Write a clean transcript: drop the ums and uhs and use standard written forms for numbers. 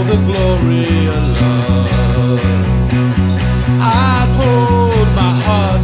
the glory of love. I'd hold my heart